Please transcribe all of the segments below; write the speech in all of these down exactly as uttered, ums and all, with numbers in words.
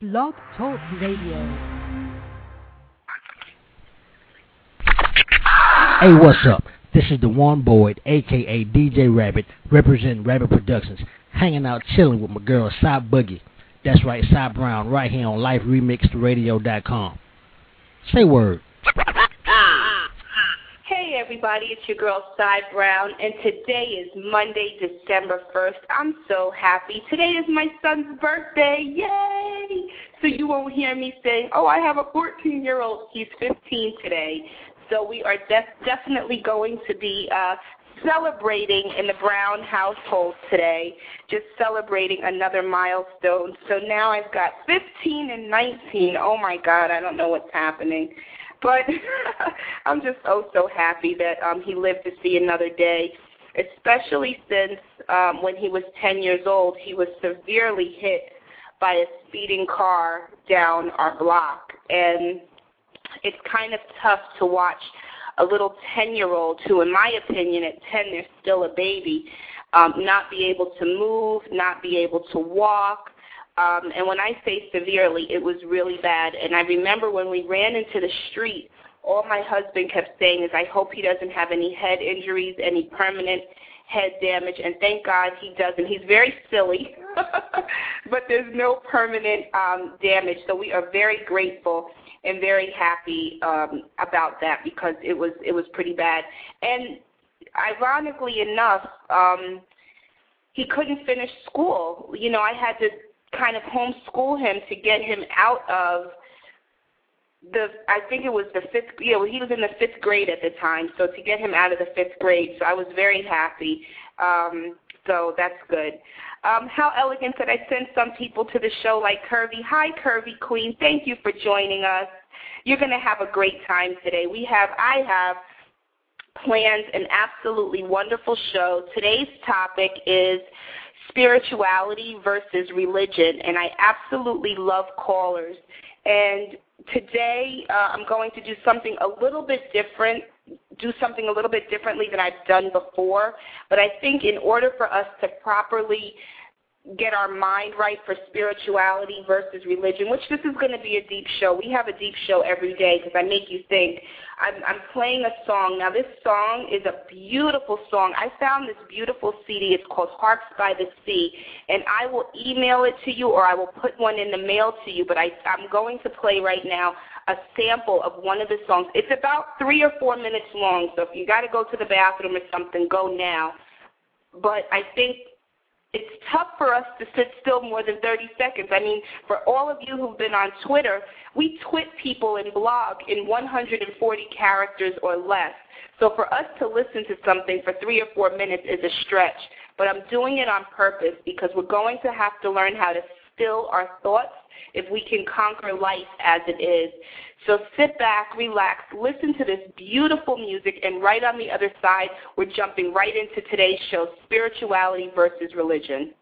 Blog Talk Radio. Hey, what's up? This is the One Boyd, aka D J Rabbit, representing Rabbit Productions, hanging out chilling with my girl Cy Boogie. That's right, Cy Brown, right here on life remixed radio dot com. Say word. Hey everybody, it's your girl Cy Brown, and today is Monday, December first. I'm so happy. Today is my son's birthday. Yay! So you won't hear me saying, oh, I have a fourteen-year-old. He's fifteen today. So we are def- definitely going to be uh, celebrating in the Brown household today, just celebrating another milestone. So now I've got fifteen and nineteen. Oh, my God, I don't know what's happening. But I'm just oh so happy that um, he lived to see another day, especially since um, when he was ten years old, he was severely hit by a speeding car down our block. And it's kind of tough to watch a little ten-year-old who, in my opinion, at ten, they're still a baby, um, not be able to move, not be able to walk. Um, and when I say severely, it was really bad. And I remember when we ran into the street, all my husband kept saying is, I hope he doesn't have any head injuries, any permanent head damage. And thank God he doesn't. He's very silly, but there's no permanent um, damage. So we are very grateful and very happy um, about that because it was it was pretty bad. And ironically enough, um, he couldn't finish school. You know, I had to kind of homeschool him to get him out of the, I think it was the fifth, you know, he was in the fifth grade at the time, so to get him out of the fifth grade, so I was very happy. Um, so that's good. Um, how elegant that I send some people to the show like Curvy. Hi, Curvy Queen. Thank you for joining us. You're going to have a great time today. We have, I have planned an absolutely wonderful show. Today's topic is spirituality versus religion, and I absolutely love callers. And today uh, I'm going to do something a little bit different, do something a little bit differently than I've done before, but I think in order for us to properly get our mind right for spirituality versus religion, which this is going to be a deep show. We have a deep show every day because I make you think. I'm, I'm playing a song. Now, this song is a beautiful song. I found this beautiful C D. It's called Harps by the Sea, and I will email it to you or I will put one in the mail to you, but I, I'm going to play right now a sample of one of the songs. It's about three or four minutes long, so if you got to go to the bathroom or something, go now. But I think it's tough for us to sit still more than thirty seconds. I mean, for all of you who've been on Twitter, we twit people and blog in one hundred forty characters or less. So for us to listen to something for three or four minutes is a stretch. But I'm doing it on purpose because we're going to have to learn how to still our thoughts if we can conquer life as it is. So sit back, relax, listen to this beautiful music, and right on the other side, we're jumping right into today's show, Spirituality versus Religion.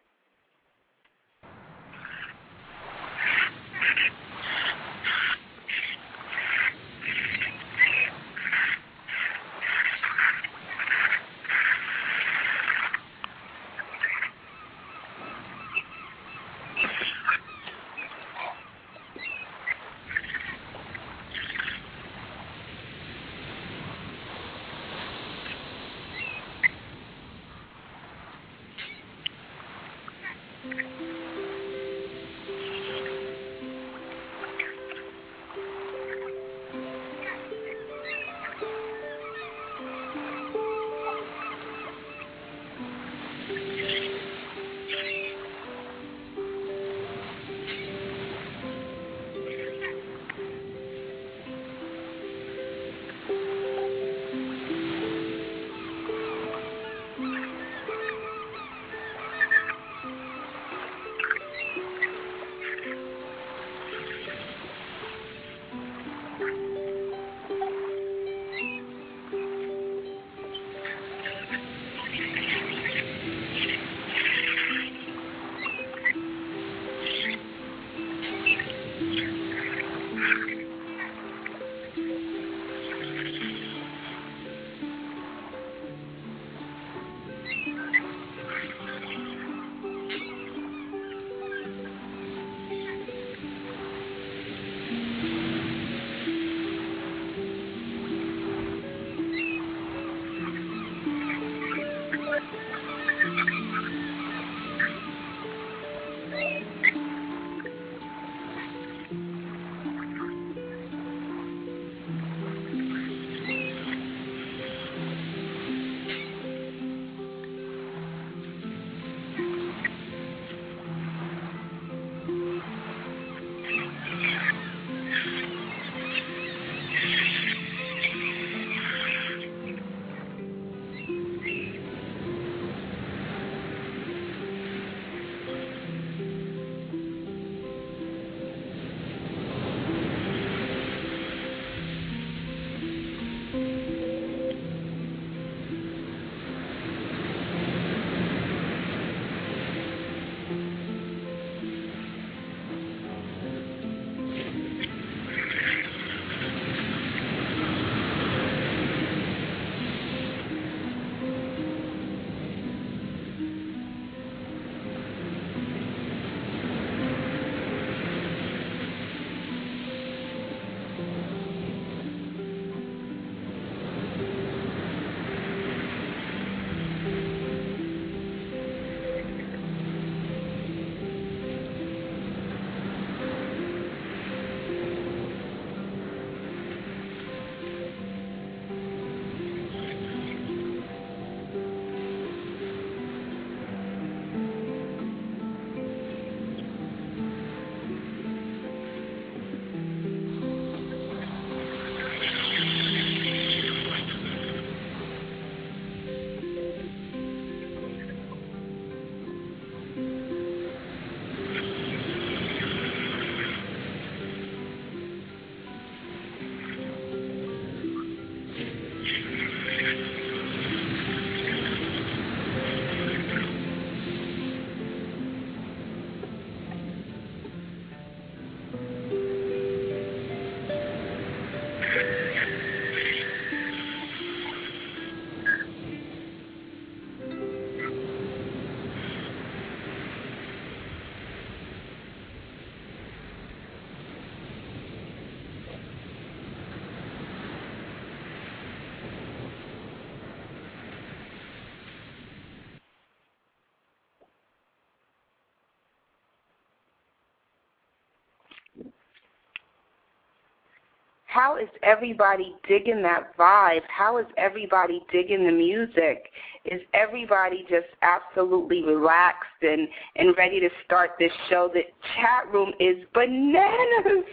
How is everybody digging that vibe? How is everybody digging the music? Is everybody just absolutely relaxed and, and ready to start this show? The chat room is bananas.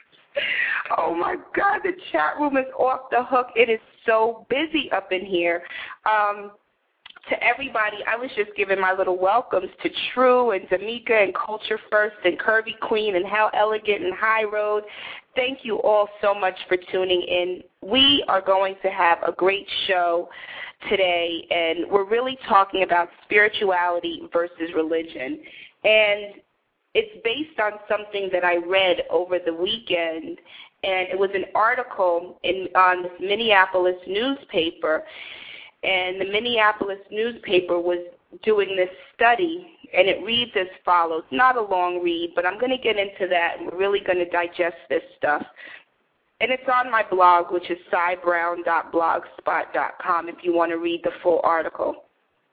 Oh, my God, the chat room is off the hook. It is so busy up in here. Um, to everybody, I was just giving my little welcomes to True and D'Amica and Culture First and Curvy Queen and How Elegant and High Road. Thank you all so much for tuning in. We are going to have a great show today, and we're really talking about spirituality versus religion. And it's based on something that I read over the weekend, and it was an article in on this Minneapolis newspaper, and the Minneapolis newspaper was doing this study, and it reads as follows. Not a long read, but I'm going to get into that, and we're really going to digest this stuff. And it's on my blog, which is cy brown dot blogspot dot com, if you want to read the full article.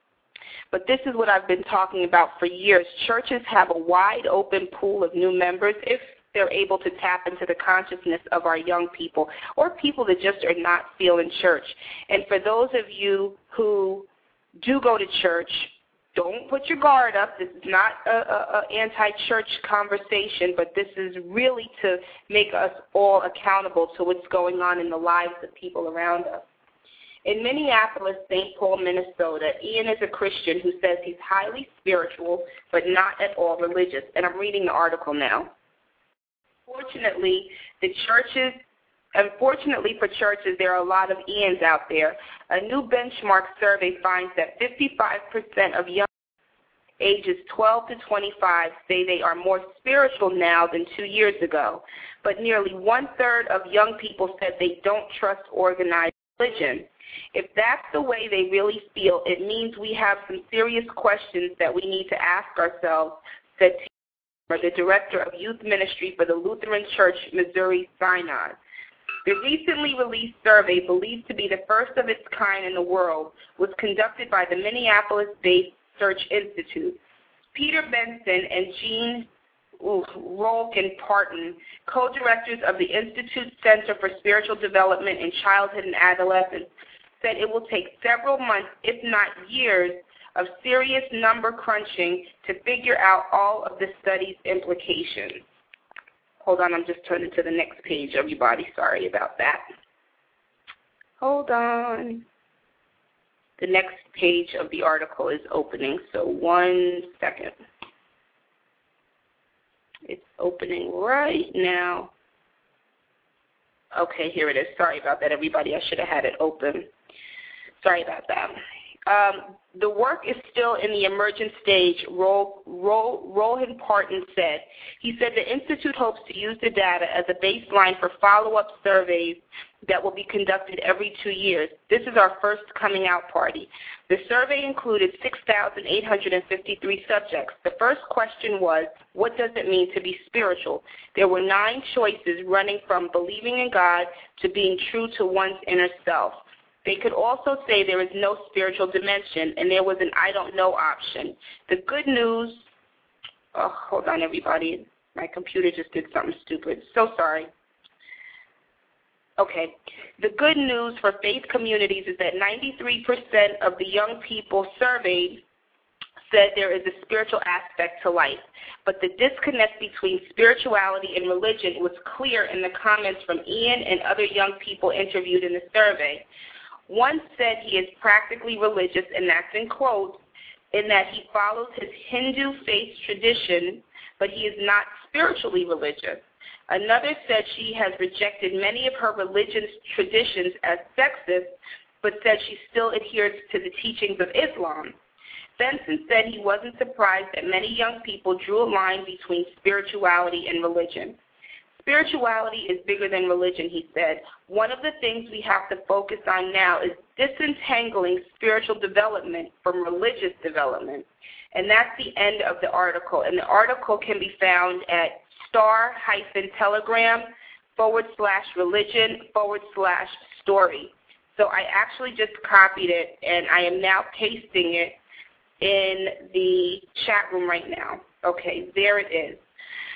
But this is what I've been talking about for years. Churches have a wide open pool of new members if they're able to tap into the consciousness of our young people or people that just are not feeling church. And for those of you who do go to church, don't put your guard up. This is not an anti-church conversation, but this is really to make us all accountable to what's going on in the lives of people around us. In Minneapolis, Saint Paul, Minnesota, Ian is a Christian who says he's highly spiritual but not at all religious. And I'm reading the article now. Fortunately, the churches, unfortunately for churches, there are a lot of Ians out there. A new benchmark survey finds that fifty-five percent of young ages twelve to twenty-five say they are more spiritual now than two years ago. But nearly one-third of young people said they don't trust organized religion. If that's the way they really feel, it means we have some serious questions that we need to ask ourselves, said Taylor, the director of youth ministry for the Lutheran Church Missouri Synod. The recently released survey, believed to be the first of its kind in the world, was conducted by the Minneapolis-based Search Institute. Peter Benson and Jean Rolkin-Parton, co-directors of the Institute's Center for Spiritual Development in Childhood and Adolescence, said it will take several months, if not years, of serious number crunching to figure out all of the study's implications. Hold on, I'm just turning to the next page, everybody. Sorry about that. Hold on. The next page of the article is opening, so one second. It's opening right now. Okay, here it is. Sorry about that, everybody. I should have had it open. Sorry about that. Um, the work is still in the emergent stage, Ro- Ro- Rohan Parton said. He said the Institute hopes to use the data as a baseline for follow-up surveys that will be conducted every two years. This is our first coming out party. The survey included six thousand eight hundred fifty-three subjects. The first question was, what does it mean to be spiritual? There were nine choices running from believing in God to being true to one's inner self. They could also say there is no spiritual dimension, and there was an I don't know option. The good news, oh, hold on, everybody. My computer just did something stupid. So sorry. Okay. The good news for faith communities is that ninety-three percent of the young people surveyed said there is a spiritual aspect to life. But the disconnect between spirituality and religion was clear in the comments from Ian and other young people interviewed in the survey. One said he is practically religious, and that's in quotes, in that he follows his Hindu faith tradition, but he is not spiritually religious. Another said she has rejected many of her religious traditions as sexist, but said she still adheres to the teachings of Islam. Benson said he wasn't surprised that many young people drew a line between spirituality and religion. Spirituality is bigger than religion, he said. One of the things we have to focus on now is disentangling spiritual development from religious development. And that's the end of the article. And the article can be found at star-telegram forward slash religion forward slash story. So I actually just copied it, and I am now pasting it in the chat room right now. Okay, there it is.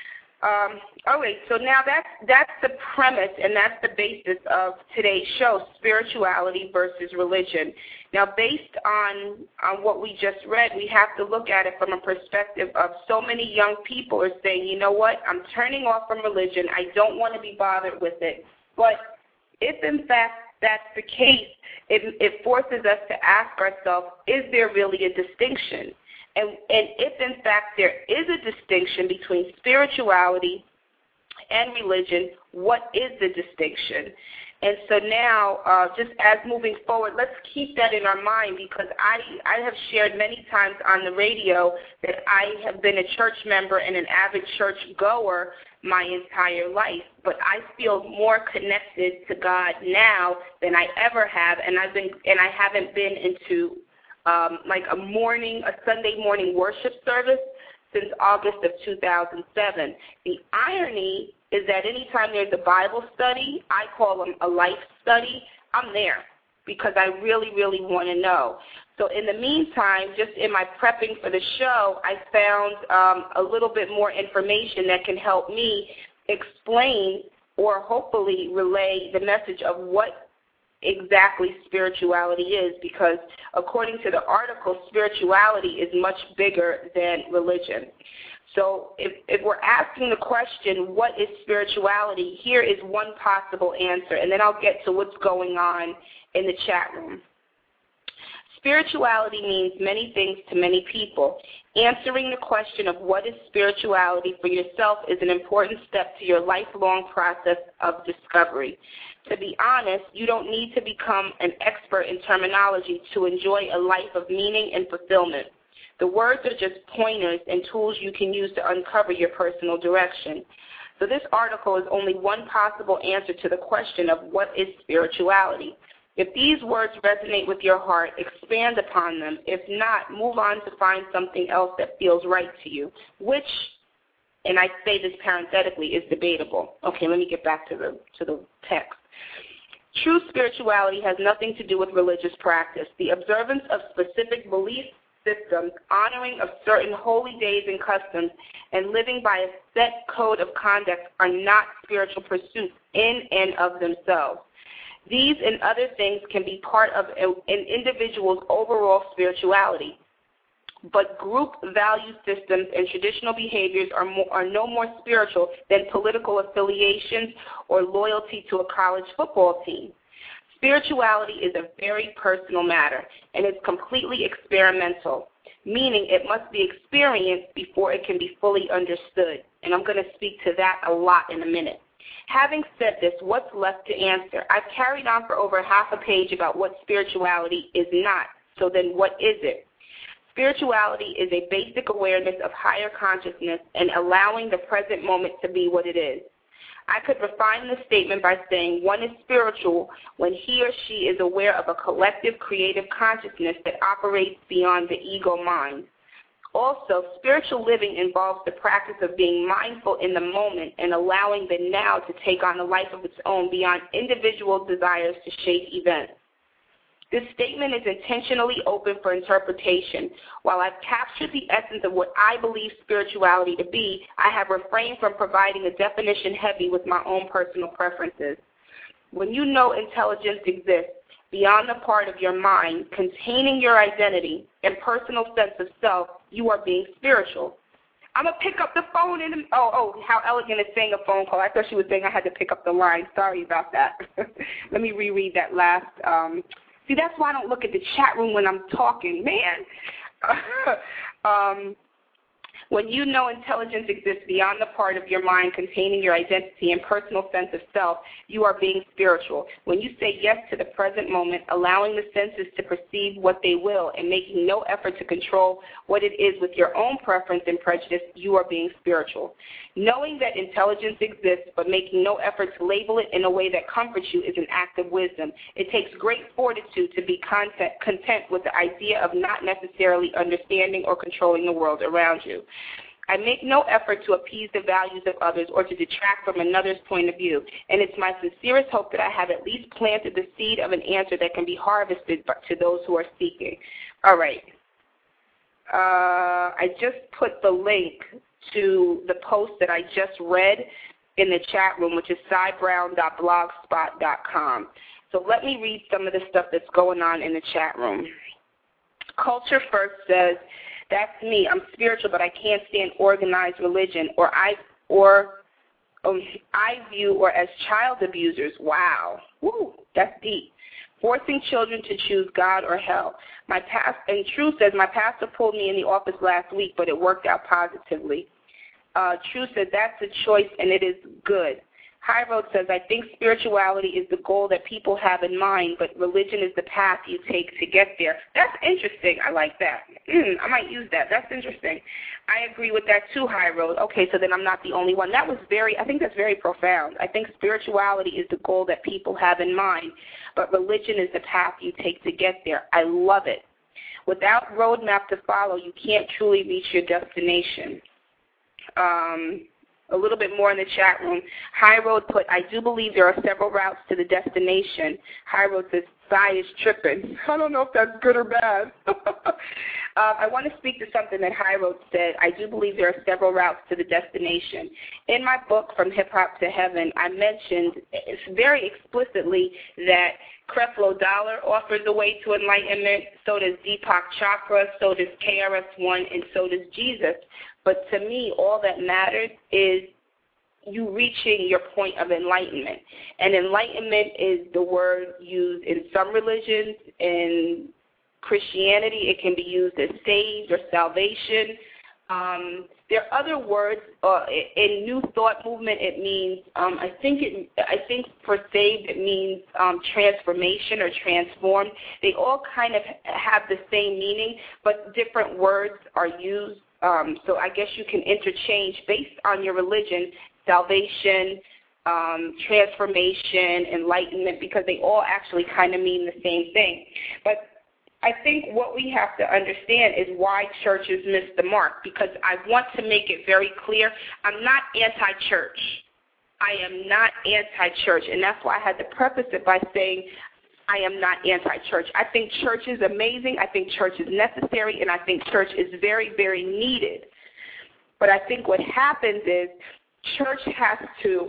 Um, all right, so now that's, that's the premise and that's the basis of today's show, spirituality versus religion. Now, based on, on what we just read, we have to look at it from a perspective of so many young people are saying, you know what, I'm turning off from religion. I don't want to be bothered with it. But if, in fact, that's the case, it, it forces us to ask ourselves, is there really a distinction? And, and if, in fact, there is a distinction between spirituality and religion, what is the distinction? And so now, uh, just as moving forward, let's keep that in our mind, because I, I have shared many times on the radio that I have been a church member and an avid church goer my entire life, but I feel more connected to God now than I ever have, and I've been and I haven't been into Um, like a morning, a Sunday morning worship service since August of two thousand seven. The irony is that anytime there's a Bible study, I call them a life study, I'm there because I really, really want to know. So in the meantime, just in my prepping for the show, I found um, a little bit more information that can help me explain or hopefully relay the message of what exactly spirituality is, because according to the article, spirituality is much bigger than religion. So if, if we're asking the question, what is spirituality, here is one possible answer, and then I'll get to what's going on in the chat room. Spirituality means many things to many people. Answering the question of what is spirituality for yourself is an important step to your lifelong process of discovery. To be honest, you don't need to become an expert in terminology to enjoy a life of meaning and fulfillment. The words are just pointers and tools you can use to uncover your personal direction. So this article is only one possible answer to the question of what is spirituality. If these words resonate with your heart, expand upon them. If not, move on to find something else that feels right to you, which, and I say this parenthetically, is debatable. Okay, let me get back to the, to the text. True spirituality has nothing to do with religious practice. The observance of specific belief systems, honoring of certain holy days and customs, and living by a set code of conduct are not spiritual pursuits in and of themselves. These and other things can be part of an individual's overall spirituality. But group value systems and traditional behaviors are, more, are no more spiritual than political affiliations or loyalty to a college football team. Spirituality is a very personal matter, and it's completely experimental, meaning it must be experienced before it can be fully understood. And I'm going to speak to that a lot in a minute. Having said this, what's left to answer? I've carried on for over half a page about what spirituality is not. So then what is it? Spirituality is a basic awareness of higher consciousness and allowing the present moment to be what it is. I could refine the statement by saying one is spiritual when he or she is aware of a collective creative consciousness that operates beyond the ego mind. Also, spiritual living involves the practice of being mindful in the moment and allowing the now to take on a life of its own beyond individual desires to shape events. This statement is intentionally open for interpretation. While I've captured the essence of what I believe spirituality to be, I have refrained from providing a definition heavy with my own personal preferences. When you know intelligence exists beyond the part of your mind containing your identity and personal sense of self, you are being spiritual. I'm going to pick up the phone and, oh, oh, how elegant is saying a phone call. I thought she was saying I had to pick up the line. Sorry about that. Let me reread that last. Um, see, that's why I don't look at the chat room when I'm talking, man. um, when you know intelligence exists beyond the part of your mind containing your identity and personal sense of self, you are being spiritual. When you say yes to the present moment, allowing the senses to perceive what they will and making no effort to control what it is with your own preference and prejudice, you are being spiritual. Knowing that intelligence exists but making no effort to label it in a way that comforts you is an act of wisdom. It takes great fortitude to be content, content with the idea of not necessarily understanding or controlling the world around you. I make no effort to appease the values of others or to detract from another's point of view, and it's my sincerest hope that I have at least planted the seed of an answer that can be harvested to those who are seeking. All right. Uh, I just put the link to the post that I just read in the chat room, which is cy brown dot blogspot dot com. So let me read some of the stuff that's going on in the chat room. Culture First says, that's me. I'm spiritual, but I can't stand organized religion, or I or um, I view or as child abusers. Wow. Woo, that's deep. Forcing children to choose God or hell. My past, and True says, my pastor pulled me in the office last week, but it worked out positively. Uh, True said, that's a choice, and it is good. High Road says, I think spirituality is the goal that people have in mind, but religion is the path you take to get there. That's interesting. I like that. Mm, I might use that. That's interesting. I agree with that too, High Road. Okay, so then I'm not the only one. That was very, I think that's very profound. I think spirituality is the goal that people have in mind, but religion is the path you take to get there. I love it. Without roadmap to follow, you can't truly reach your destination. Um... A little bit more in the chat room. High Road put, I do believe there are several routes to the destination. High Road says, Cy is tripping. I don't know if that's good or bad. uh, I want to speak to something that High Road said. I do believe there are several routes to the destination. In my book, From Hip Hop to Heaven, I mentioned very explicitly that Creflo Dollar offers a way to enlightenment, so does Deepak Chopra, so does K R S One, and so does Jesus. But to me, all that matters is you reaching your point of enlightenment. And enlightenment is the word used in some religions. In Christianity, it can be used as saved or salvation. Um, there are other words. Uh, in New Thought movement, it means, um, I think it, I think for saved, it means um, transformation or transformed. They all kind of have the same meaning, but different words are used. Um, so I guess you can interchange based on your religion, salvation, um, transformation, enlightenment, because they all actually kind of mean the same thing. But I think what we have to understand is why churches miss the mark, because I want to make it very clear, I'm not anti-church. I am not anti-church, and that's why I had to preface it by saying I am not anti-church. I think church is amazing. I think church is necessary, and I think church is very, very needed. But I think what happens is church has to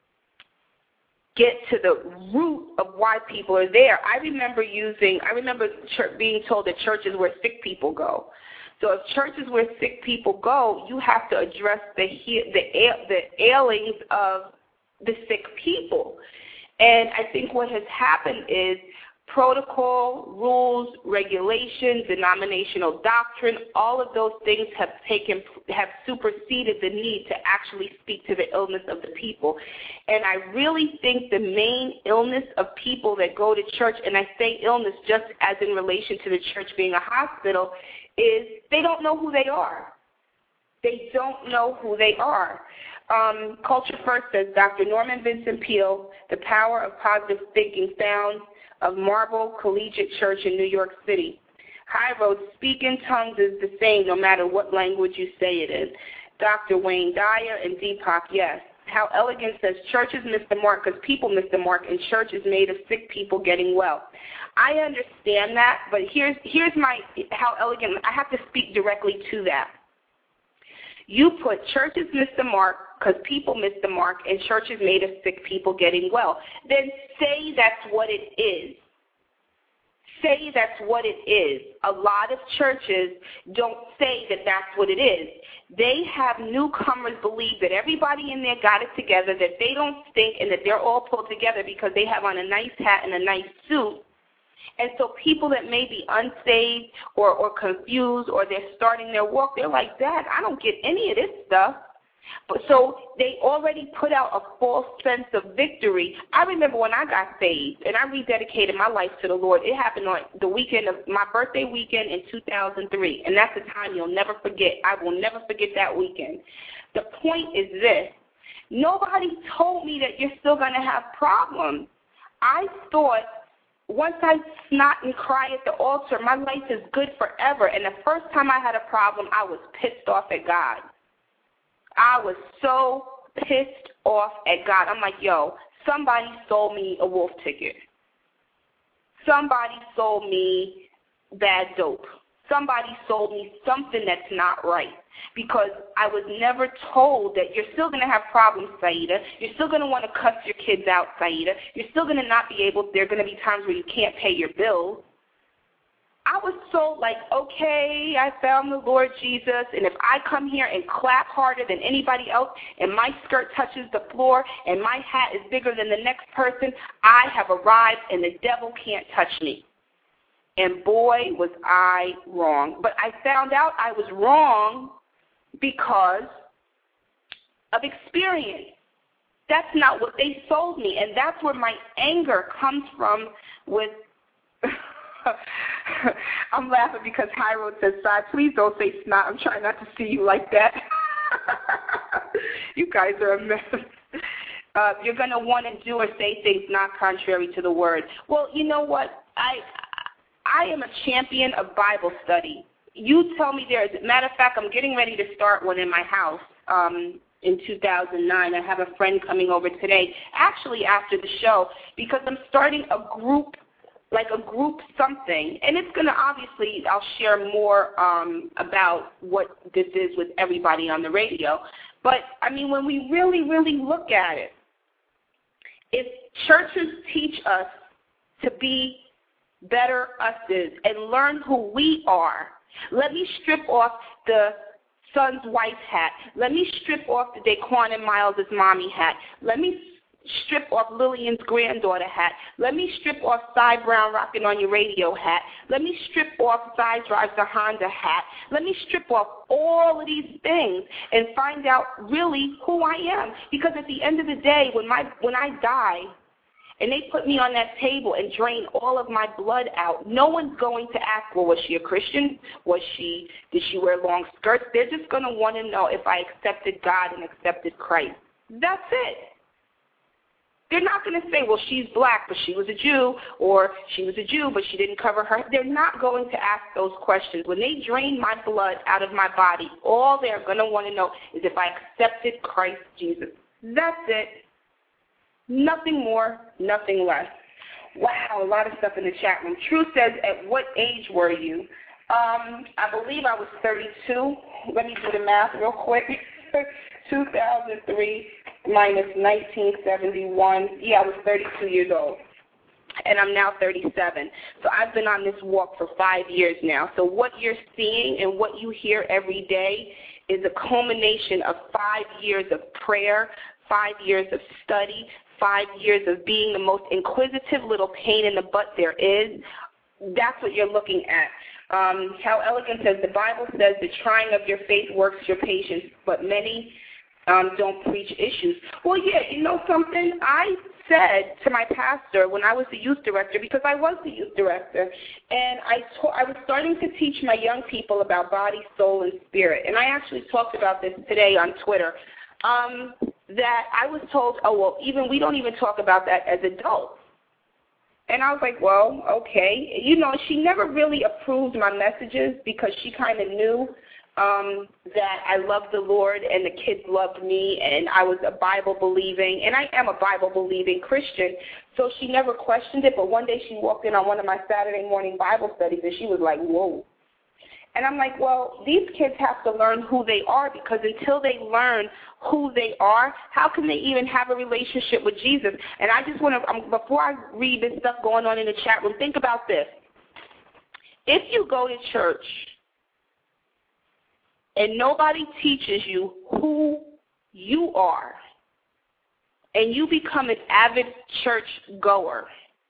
get to the root of why people are there. I remember using, I remember church, being told that church is where sick people go. So if church is where sick people go, you have to address the the the ailings of the sick people. And I think what has happened is protocol, rules, regulations, denominational doctrine, all of those things have taken, have superseded the need to actually speak to the illness of the people. And I really think the main illness of people that go to church, and I say illness just as in relation to the church being a hospital, is they don't know who they are. They don't know who they are. Um, Culture First says, Doctor Norman Vincent Peale, The Power of Positive Thinking, found of Marble Collegiate Church in New York City. High Road, speak in tongues is the same no matter what language you say it in. Doctor Wayne Dyer and Deepak, yes. How Elegant says, churches miss the mark because people miss the mark, and church is made of sick people getting well. I understand that, but here's here's my, How Elegant, I have to speak directly to that. You put churches miss the mark because people miss the mark, and churches made of sick people getting well. Then say that's what it is. Say that's what it is. A lot of churches don't say that that's what it is. They have newcomers believe that everybody in there got it together, that they don't stink, and that they're all pulled together because they have on a nice hat and a nice suit. And so people that may be unsaved or, or confused, or they're starting their walk, they're like, Dad, I don't get any of this stuff. But so they already put out a false sense of victory. I remember when I got saved and I rededicated my life to the Lord. It happened on the weekend of my birthday weekend in two thousand three, and that's a time you'll never forget. I will never forget that weekend. The point is this. Nobody told me that you're still going to have problems. I thought once I snot and cry at the altar, my life is good forever. And the first time I had a problem, I was pissed off at God. I was so pissed off at God. I'm like, yo, somebody sold me a wolf ticket. Somebody sold me bad dope. Somebody sold me something that's not right. because I was never told that you're still going to have problems, Saida. You're still going to want to cuss your kids out, Saida. You're still going to not be able, there are going to be times where you can't pay your bills. I was so like, okay, I found the Lord Jesus, and if I come here and clap harder than anybody else, and my skirt touches the floor, and my hat is bigger than the next person, I have arrived, and the devil can't touch me. And boy, was I wrong. But I found out I was wrong because of experience. That's not what they sold me, and that's where my anger comes from with I'm laughing because Hyro says, "Side, please don't say snot. I'm trying not to see you like that." You guys are a mess. Uh, you're going to want to do or say things not contrary to the word. Well, you know what? I I am a champion of Bible study. You tell me there is. Matter of fact, I'm getting ready to start one in my house um, in two thousand nine. I have a friend coming over today, actually after the show, because I'm starting a group like a group something, and it's going to obviously, I'll share more um, about what this is with everybody on the radio. But, I mean, when we really, really look at it, if churches teach us to be better us's and learn who we are, let me strip off the son's wife's hat. Let me strip off the Daquan and Miles' mommy hat. Let me strip off Lillian's granddaughter hat. Let me strip off Cy Brown rocking on your radio hat. Let me strip off Cy drives the Honda hat. Let me strip off all of these things and find out really who I am. Because at the end of the day, when my when I die and they put me on that table and drain all of my blood out, no one's going to ask, well, was she a Christian? Was she, did she wear long skirts? They're just going to want to know if I accepted God and accepted Christ. That's it. They're not going to say, well, she's black, but she was a Jew, or she was a Jew, but she didn't cover her. They're not going to ask those questions. When they drain my blood out of my body, all they're going to want to know is if I accepted Christ Jesus. That's it. Nothing more, nothing less. Wow, a lot of stuff in the chat room. True says, at what age were you? Um, I believe I was thirty-two. Let me do the math real quick. two thousand three minus nineteen seventy-one. Yeah, I was thirty-two years old. And I'm now thirty-seven. So I've been on this walk for five years now. So what you're seeing and what you hear every day is a culmination of five years of prayer, five years of study, five years of being the most inquisitive little pain in the butt there is. That's what you're looking at. Um, How Elegant says, the Bible says the trying of your faith works your patience, but many um, don't preach issues. Well, yeah, you know something? I said to my pastor when I was the youth director, because I was the youth director, and I, ta- I was starting to teach my young people about body, soul, and spirit. And I actually talked about this today on Twitter, um, that I was told, oh, well, even we don't even talk about that as adults. And I was like, well, okay. You know, she never really approved my messages because she kind of knew um, that I loved the Lord and the kids loved me and I was a Bible-believing, and I am a Bible-believing Christian. So she never questioned it, but one day she walked in on one of my Saturday morning Bible studies and she was like, whoa. And I'm like, well, these kids have to learn who they are, because until they learn who they are, how can they even have a relationship with Jesus? And I just want to, um, before I read this stuff going on in the chat room, think about this. If you go to church and nobody teaches you who you are, and you become an avid church goer,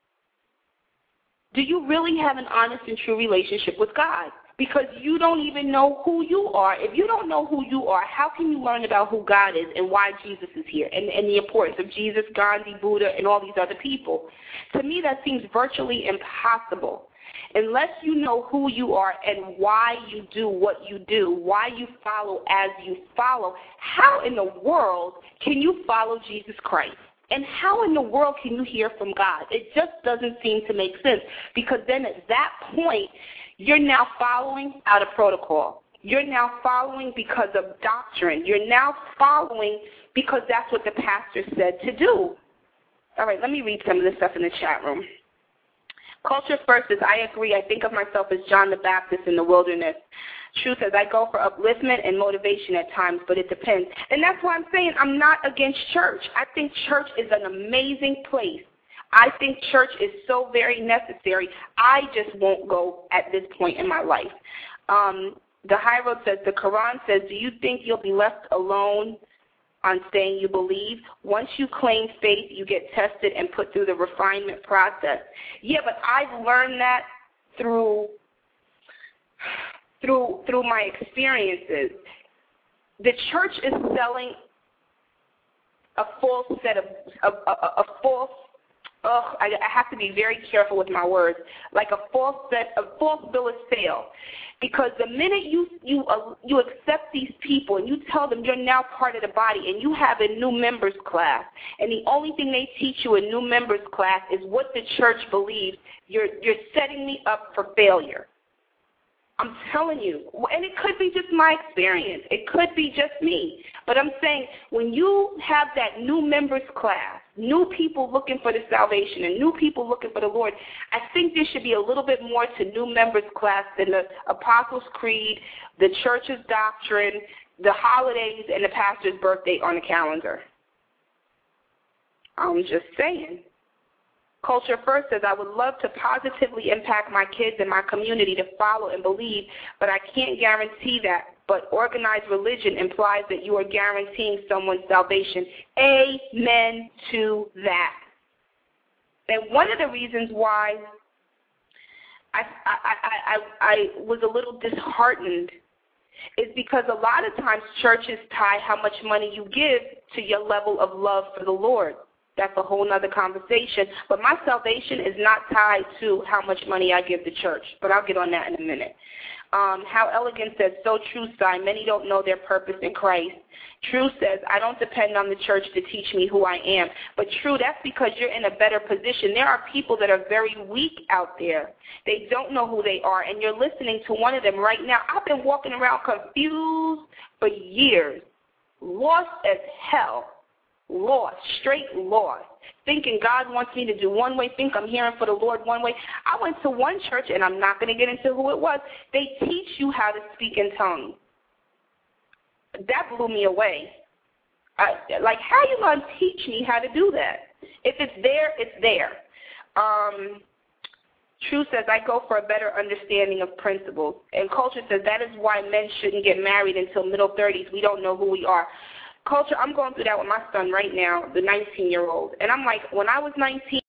do you really have an honest and true relationship with God? Because you don't even know who you are. If you don't know who you are, how can you learn about who God is and why Jesus is here, and, and the importance of Jesus, Gandhi, Buddha, and all these other people? To me, that seems virtually impossible. Unless you know who you are and why you do what you do, why you follow as you follow, how in the world can you follow Jesus Christ? And how in the world can you hear from God? It just doesn't seem to make sense, because then at that point, you're now following out of protocol. You're now following because of doctrine. You're now following because that's what the pastor said to do. All right, let me read some of this stuff in the chat room. Culture First says, I agree. I think of myself as John the Baptist in the wilderness. Truth says, I go for upliftment and motivation at times, but it depends. And that's why I'm saying I'm not against church. I think church is an amazing place. I think church is so very necessary. I just won't go at this point in my life. Um, the High Road says, the Quran says, do you think you'll be left alone on saying you believe? Once you claim faith, you get tested and put through the refinement process. Yeah, but I've learned that through through through my experiences. The church is selling a false set of a, a, a false. Ugh, I, I have to be very careful with my words. Like a false set, a false bill of sale, because the minute you you uh, you accept these people and you tell them you're now part of the body and you have a new members class, and the only thing they teach you in new members class is what the church believes, you're you're setting me up for failure. I'm telling you, and it could be just my experience. It could be just me. But I'm saying when you have that new members class, new people looking for the salvation and new people looking for the Lord, I think there should be a little bit more to new members class than the Apostles' Creed, the church's doctrine, the holidays, and the pastor's birthday on the calendar. I'm just saying. Culture First says, I would love to positively impact my kids and my community to follow and believe, but I can't guarantee that. But organized religion implies that you are guaranteeing someone's salvation. Amen to that. And one of the reasons why I, I, I, I, I was a little disheartened is because a lot of times churches tie how much money you give to your level of love for the Lord. That's a whole other conversation. But my salvation is not tied to how much money I give the church. But I'll get on that in a minute. Um, How Elegant says, so true, Si. Many don't know their purpose in Christ. True says, I don't depend on the church to teach me who I am. But True, that's because you're in a better position. There are people that are very weak out there. They don't know who they are, and you're listening to one of them right now. I've been walking around confused for years, lost as hell. Lost, straight lost, thinking God wants me to do one way, think I'm hearing for the Lord one way. I went to one church, and I'm not going to get into who it was. They teach you how to speak in tongues. That blew me away. I, like, how are you going to teach me how to do that? If it's there, it's there. Um, True says, I go for a better understanding of principles. And Culture says, that is why men shouldn't get married until middle thirties. We don't know who we are. Culture, I'm going through that with my son right now, the nineteen-year-old. And I'm like, when I was nineteen,